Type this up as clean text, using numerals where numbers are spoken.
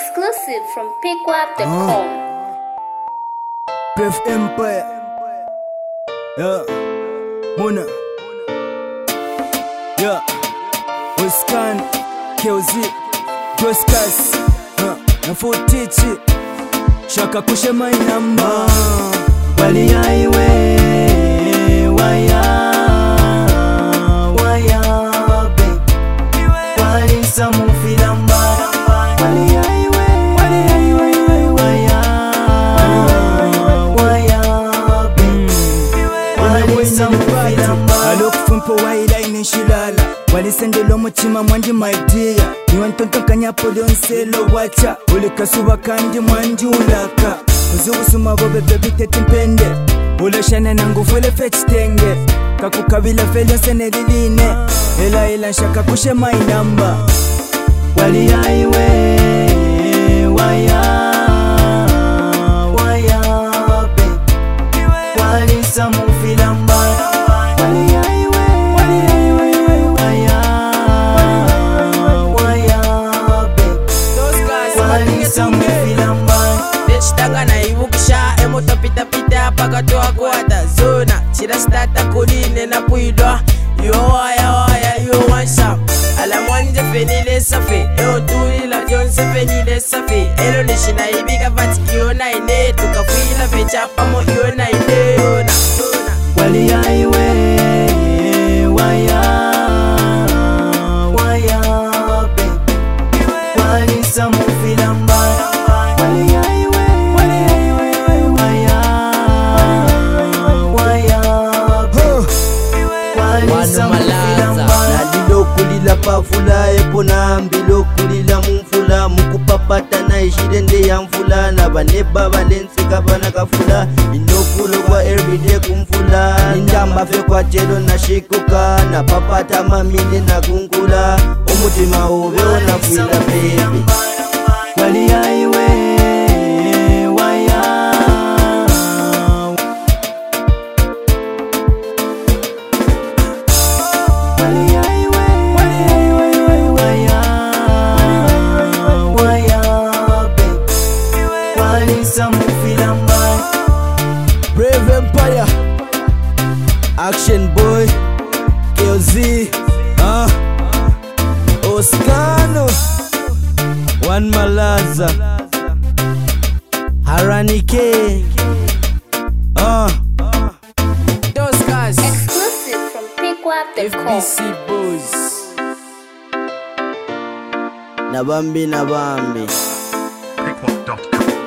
Exclusive from pickwap.com. Brave Empire. Yeah. Mona. Yeah. Oscan. KOZ. Joskas. Nafutichi. Shaka kushema inamba. Wali aiwe. Waya. Waya. Baby. Wali samu filamba. Wali aiwe. Wali aiwe. Waya. Waya. Baby. Wali samu filamba. Alo kufumpo waila inishilala. Wali sendelo muchima mwandi my dear. Niwantonto kanyapolo nselo wacha. Uli kasuba kandi mwandi ulaka. Uzugusuma bobe baby tete mpende. Ula shana nangu fule fetitenge. Kakukabila fele seneliline. Ela nshaka kushema inamba. Wali aiwe. Waya. Waya baby. Wali samu filamba. Wali aiwe. Wali aiwe. Waya. Waya baby. Wali samu filamba. Bitch na ibukisha emoto pita pita pakato akwata zona chira stata kuline na puidwa yo waya yo wansa ala mwanje fenile safi yo tulila jonse fenile safi elo nishina ibiga vati yo na ine tukafuila fecha pamo yo na ine yona Wali aiwe. Waya. Waya baby. Wali samu filamba. Wali aiwe. Wali aiwe. Waya. Waya baby. Wali samu filamba. Nalilo kulila pafula epona mbilo kulila mumfula mukupapata na ishirende ya mfula na baneba balensika banakafula inokulo kwa everyday kumfula nindamba fe kwa chelo na shikuka na papata mamine na kungula umutima ube unafuila baby Wali aiwe. Waya. Wali aiwe. Wali aiwe. Waya. Waya baby. Wali samu filamba. Brave Empire Action Boy KOZ Oscano One Malaza Harani K those guys Exclusive from pickwap.com. FBC boys Nabambi Pickwap.com.